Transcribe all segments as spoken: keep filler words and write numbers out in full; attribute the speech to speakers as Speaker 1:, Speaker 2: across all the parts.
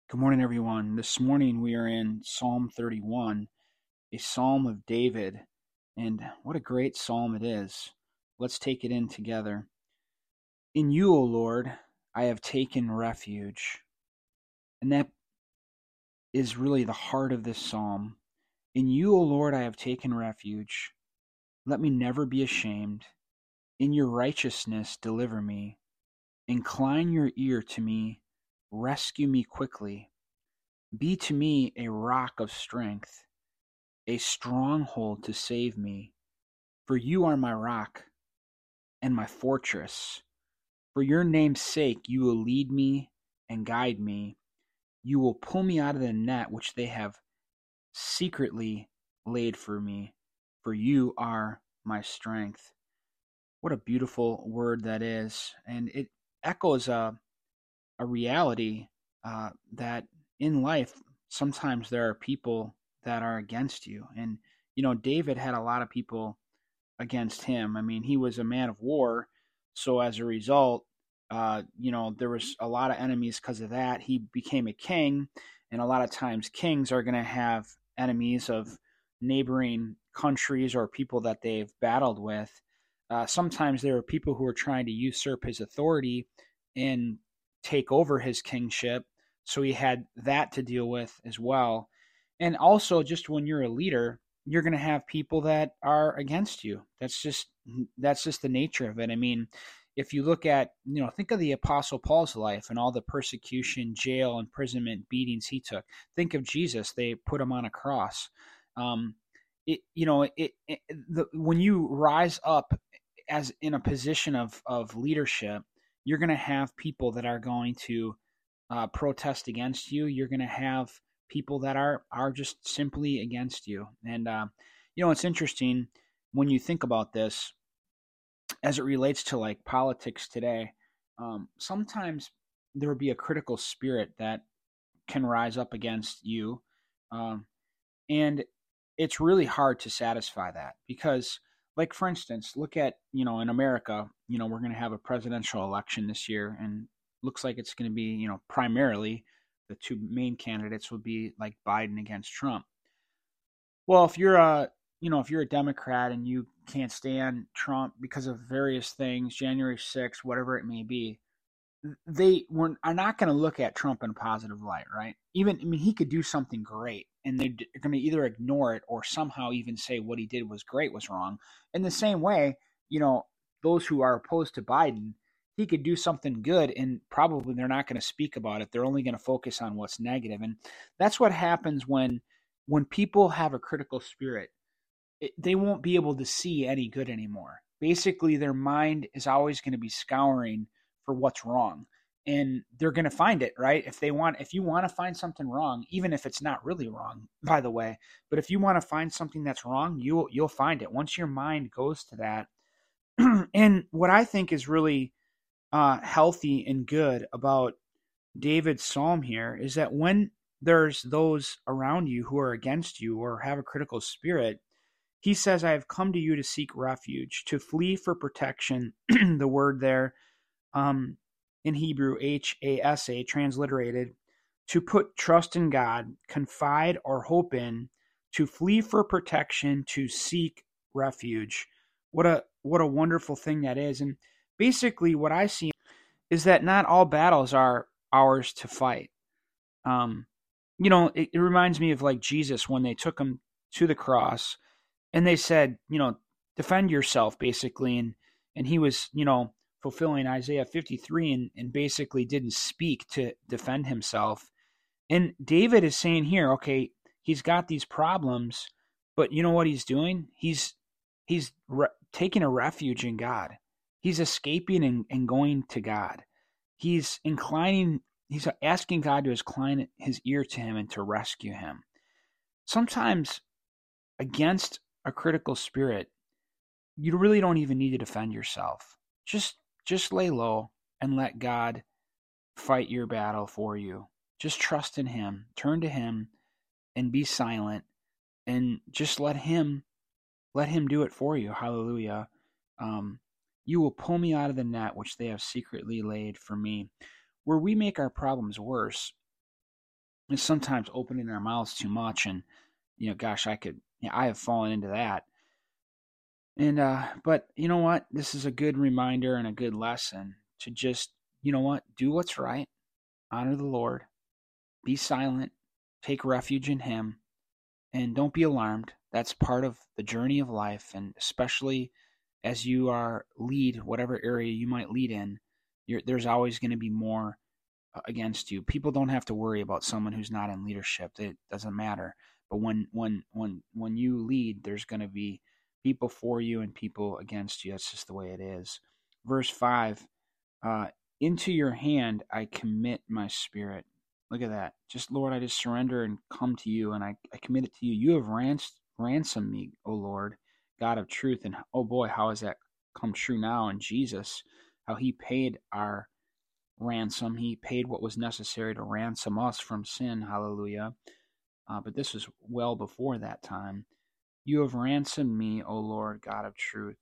Speaker 1: Good morning, everyone. This morning we are in Psalm thirty-one, a psalm of David, and what a great psalm it is. Let's take it in together. In you, O Lord, I have taken refuge. And that is really the heart of this psalm. In you, O Lord, I have taken refuge. Let me never be ashamed. In your righteousness, deliver me. Incline your ear to me. Rescue me quickly. Be to me a rock of strength, a stronghold to save me. For you are my rock and my fortress. For your name's sake, you will lead me and guide me. You will pull me out of the net which they have secretly laid for me. For you are my strength. What a beautiful word that is. And it echoes a, a reality uh, that in life, sometimes there are people that are against you. And, you know, David had a lot of people against him. I mean, he was a man of war. So as a result, uh, you know, there was a lot of enemies because of that. He became a king. And a lot of times kings are going to have enemies of neighboring countries or people that they've battled with. Uh, sometimes there are people who are trying to usurp his authority and take over his kingship. So he had that to deal with as well. And also, just when you're a leader, you're going to have people that are against you. That's just that's just the nature of it. I mean, if you look at, you know, think of the Apostle Paul's life and all the persecution, jail, imprisonment, beatings he took. Think of Jesus. They put him on a cross. Um, it, you know, it, it the, when you rise up as in a position of of leadership, you're going to have people that are going to uh, protest against you. You're going to have people that are are just simply against you. And uh, you know, it's interesting when you think about this as it relates to like politics today. Um, sometimes there will be a critical spirit that can rise up against you, um, and it's really hard to satisfy that because, like for instance, look at, you know, in America, you know, we're going to have a presidential election this year, and looks like it's going to be, you know, primarily the two main candidates would be like Biden against Trump. Well, if you're a, you know, if you're a Democrat and you can't stand Trump because of various things, January sixth, whatever it may be, they were, are not going to look at Trump in a positive light, right? Even, I mean, he could do something great, and they're going to either ignore it or somehow even say what he did was great was wrong. In the same way, you know, those who are opposed to Biden, he could do something good, and probably they're not going to speak about it. They're only going to focus on what's negative, and that's what happens when when people have a critical spirit. It, they won't be able to see any good anymore. Basically, their mind is always going to be scouring for what's wrong, and they're going to find it, right? If they want, if you want to find something wrong, even if it's not really wrong, by the way, but if you want to find something that's wrong, you'll you'll find it once your mind goes to that. And what I think is really uh, healthy and good about David's psalm here is that when there's those around you who are against you or have a critical spirit, he says, I have come to you to seek refuge, to flee for protection. The word there, um, in Hebrew, H A S A, transliterated, to put trust in God, confide or hope in, to flee for protection, to seek refuge. What a what a wonderful thing that is. And basically what I see is that not all battles are ours to fight. Um, you know, it, it reminds me of like Jesus when they took him to the cross and they said, you know, defend yourself, basically. And, and he was, you know, fulfilling Isaiah fifty-three and, and basically didn't speak to defend himself. And David is saying here, okay, he's got these problems, but you know what he's doing? He's, he's re- taking a refuge in God. He's escaping and, and going to God. He's inclining, he's asking God to incline his ear to him and to rescue him. Sometimes against a critical spirit, you really don't even need to defend yourself. Just just lay low and let God fight your battle for you. Just trust in him. Turn to him and be silent and just let him let him do it for you. Hallelujah. Um, you will pull me out of the net which they have secretly laid for me. Where we make our problems worse is sometimes opening our mouths too much. And, you know, gosh, I could, yeah, I have fallen into that. And, uh, but you know what? This is a good reminder and a good lesson to just, you know what? Do what's right, honor the Lord, be silent, take refuge in Him, and don't be alarmed. That's part of the journey of life. And especially as you are lead, whatever area you might lead in, you're, there's always going to be more uh, against you. People don't have to worry about someone who's not in leadership. It doesn't matter. But when when when when you lead, there's going to be people for you and people against you. That's just the way it is. Verse five, uh, into your hand I commit my spirit. Look at that. Just, Lord, I just surrender and come to you, and I, I commit it to you. You have rans- ransomed me, O Lord, God of truth. And oh boy, how has that come true now in Jesus? How He paid our ransom. He paid what was necessary to ransom us from sin. Hallelujah. Uh, but this was well before that time. You have ransomed me, O Lord, God of truth.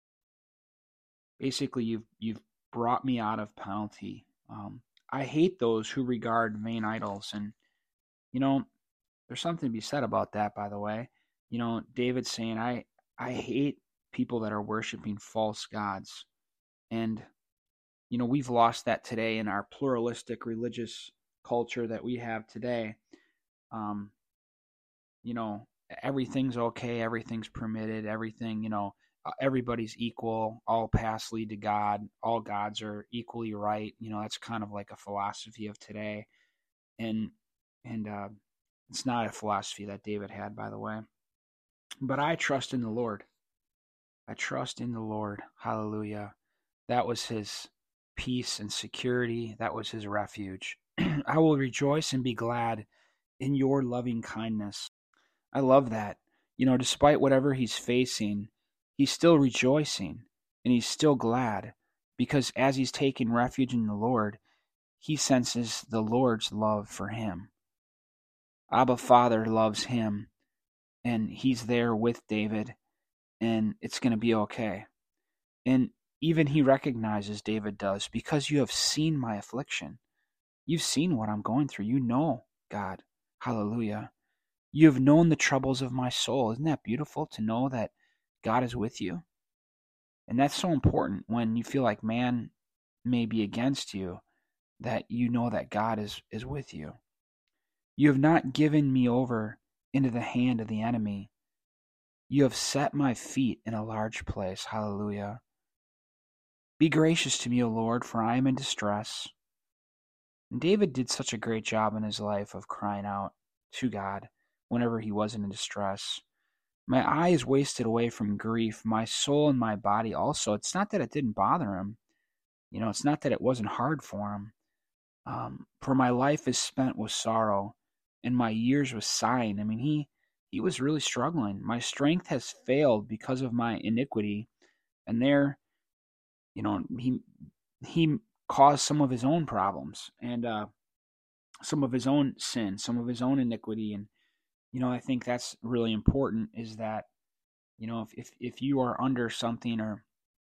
Speaker 1: Basically, you've you've brought me out of penalty. Um, I hate those who regard vain idols, and you know, there's something to be said about that. By the way, you know, David's saying, "I I hate people that are worshiping false gods," and you know, we've lost that today in our pluralistic religious culture that we have today. Um, you know, everything's okay, everything's permitted, everything, you know, uh, everybody's equal, all paths lead to God, all gods are equally right. You know, that's kind of like a philosophy of today. And, and, uh, it's not a philosophy that David had, by the way. But I trust in the Lord. I trust in the Lord. Hallelujah. That was his peace and security. That was his refuge. I will rejoice and be glad in your loving kindness. I love that. You know, despite whatever he's facing, he's still rejoicing and he's still glad because as he's taking refuge in the Lord, he senses the Lord's love for him. Abba Father loves him and he's there with David and it's going to be okay. And even he recognizes, David does, because you have seen my affliction. You've seen what I'm going through. You know, God. Hallelujah. You have known the troubles of my soul. Isn't that beautiful to know that God is with you? And that's so important when you feel like man may be against you, that you know that God is, is with you. You have not given me over into the hand of the enemy. You have set my feet in a large place. Hallelujah. Be gracious to me, O Lord, for I am in distress. And David did such a great job in his life of crying out to God whenever he wasn't in distress. My eyes wasted away from grief, my soul and my body also. It's not that it didn't bother him. You know, it's not that it wasn't hard for him. Um, for my life is spent with sorrow, and my years with sighing. I mean, he he was really struggling. My strength has failed because of my iniquity, and there, you know, he he caused some of his own problems and uh, some of his own sin, some of his own iniquity, and you know, I think that's really important. Is that you know, if if, if you are under something or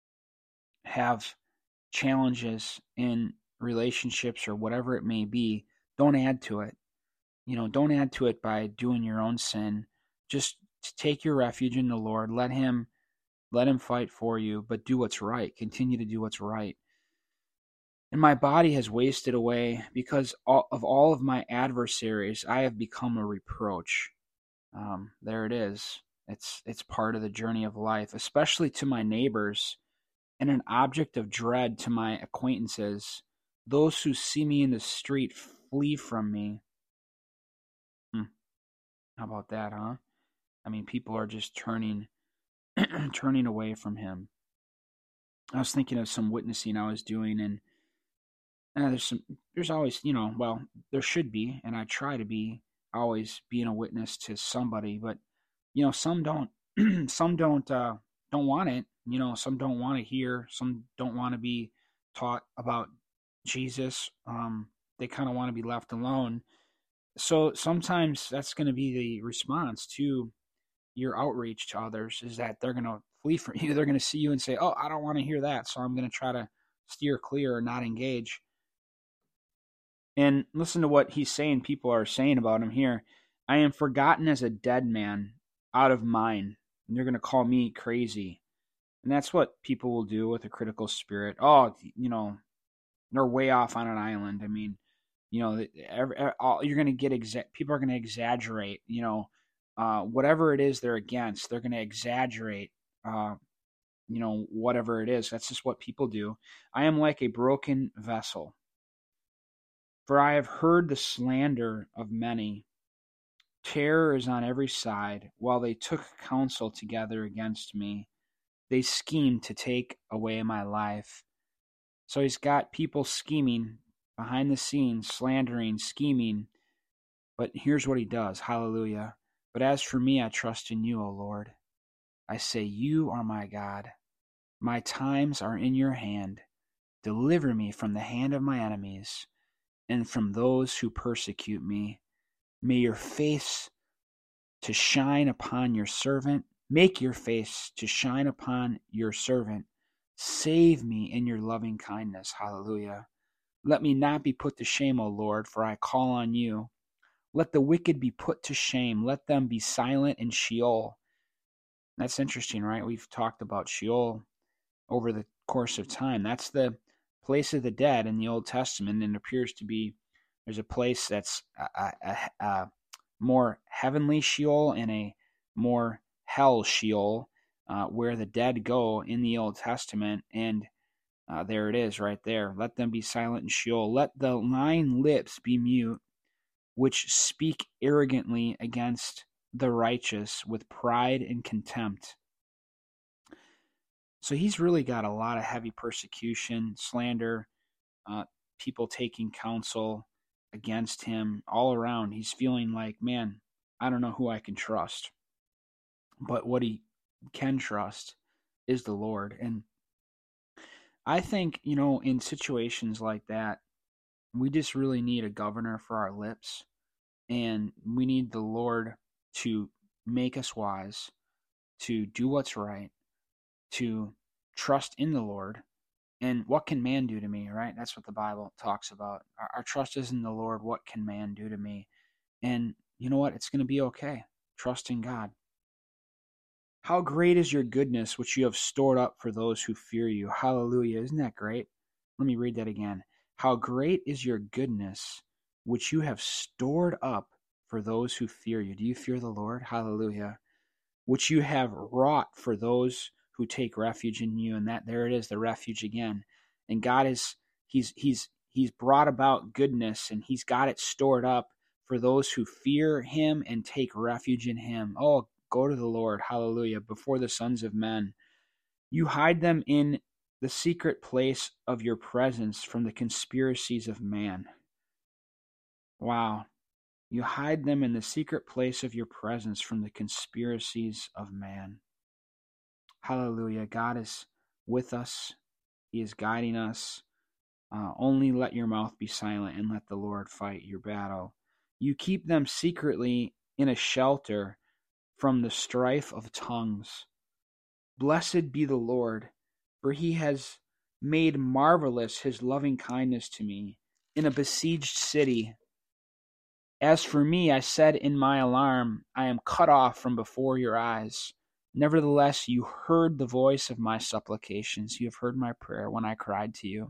Speaker 1: have challenges in relationships or whatever it may be, don't add to it. You know, don't add to it by doing your own sin. Just take your refuge in the Lord. Let him let him fight for you, but do what's right. Continue to do what's right. And my body has wasted away because of all of my adversaries. I have become a reproach. Um, there it is. It's it's part of the journey of life, especially to my neighbors, and an object of dread to my acquaintances. Those who see me in the street flee from me. Hmm. How about that, huh? I mean, people are just turning turning away from him. I was thinking of some witnessing I was doing, and uh, there's some, there's always, you know, well, there should be, and I try to be always being a witness to somebody, but you know, some don't, some don't, uh, don't want it. You know, some don't want to hear, some don't want to be taught about Jesus. Um, they kind of want to be left alone. So sometimes that's going to be the response to your outreach to others, is that they're going to flee from you. They're going to see you and say, "Oh, I don't want to hear that," so I'm going to try to steer clear or not engage. And listen to what he's saying, people are saying about him here. I am forgotten as a dead man, out of mind. And they're going to call me crazy. And that's what people will do with a critical spirit. Oh, you know, they're way off on an island. I mean, you know, every, all, you're going to get, exa- people are going to exaggerate, you know, uh, whatever it is they're against, they're going to exaggerate, uh, you know, whatever it is. That's just what people do. I am like a broken vessel. For I have heard the slander of many. Terror is on every side. While they took counsel together against me, they schemed to take away my life. So he's got people scheming behind the scenes, slandering, scheming. But here's what he does. Hallelujah. But as for me, I trust in you, O Lord. I say, you are my God. My times are in your hand. Deliver me from the hand of my enemies and from those who persecute me. May your face to shine upon your servant. Make your face to shine upon your servant. Save me in your loving kindness. Hallelujah. Let me not be put to shame, O Lord, for I call on you. Let the wicked be put to shame. Let them be silent in Sheol. That's interesting, right? We've talked about Sheol over the course of time. That's the place of the dead in the Old Testament, and it appears to be there's a place that's a, a, a more heavenly Sheol and a more hell Sheol, uh, where the dead go in the Old Testament, and uh, there it is right there. Let them be silent in Sheol. Let the lying lips be mute, which speak arrogantly against the righteous with pride and contempt. So he's really got a lot of heavy persecution, slander, uh, people taking counsel against him all around. He's feeling like, man, I don't know who I can trust. But what he can trust is the Lord. And I think, you know, in situations like that, we just really need a governor for our lips. And we need the Lord to make us wise, to do what's right, to trust in the Lord. And what can man do to me, right? That's what the Bible talks about. Our, our trust is in the Lord. What can man do to me? And you know what? It's going to be okay. Trust in God. How great is your goodness, which you have stored up for those who fear you. Hallelujah. Isn't that great? Let me read that again. How great is your goodness, which you have stored up for those who fear you. Do you fear the Lord? Hallelujah. Which you have wrought for those who take refuge in you. And that there it is, the refuge again. And God is, he's, he's, he's brought about goodness, and he's got it stored up for those who fear him and take refuge in him. Oh, go to the Lord, hallelujah, before the sons of men. You hide them in the secret place of your presence from the conspiracies of man. Wow. You hide them in the secret place of your presence from the conspiracies of man. Hallelujah. God is with us. He is guiding us. Uh, only let your mouth be silent and let the Lord fight your battle. You keep them secretly in a shelter from the strife of tongues. Blessed be the Lord, for he has made marvelous his loving kindness to me in a besieged city. As for me, I said in my alarm, I am cut off from before your eyes. Nevertheless, you heard the voice of my supplications. You have heard my prayer when I cried to you.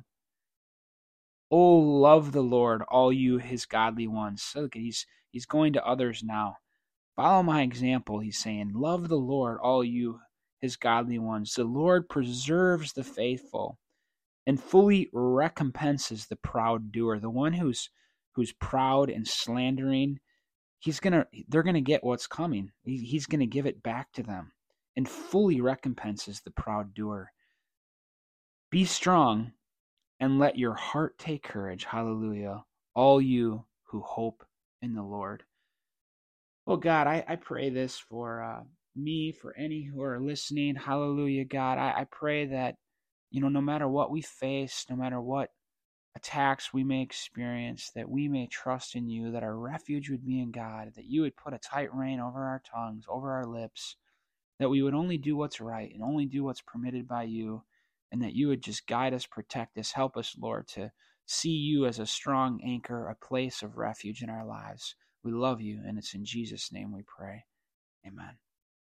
Speaker 1: Oh, love the Lord, all you his godly ones. So look, he's he's going to others now. Follow my example, he's saying. Love the Lord, all you his godly ones. The Lord preserves the faithful and fully recompenses the proud doer. The one who's who's proud and slandering, he's gonna they're gonna get what's coming. He, he's gonna give it back to them, and fully recompenses the proud doer. Be strong and let your heart take courage. Hallelujah. All you who hope in the Lord. Well, God, I, I pray this for uh, me, for any who are listening. Hallelujah, God. I, I pray that, you know, no matter what we face, no matter what attacks we may experience, that we may trust in you, that our refuge would be in God, that you would put a tight rein over our tongues, over our lips, that we would only do what's right and only do what's permitted by you, and that you would just guide us, protect us, help us, Lord, to see you as a strong anchor, a place of refuge in our lives. We love you, and it's in Jesus' name we pray. Amen.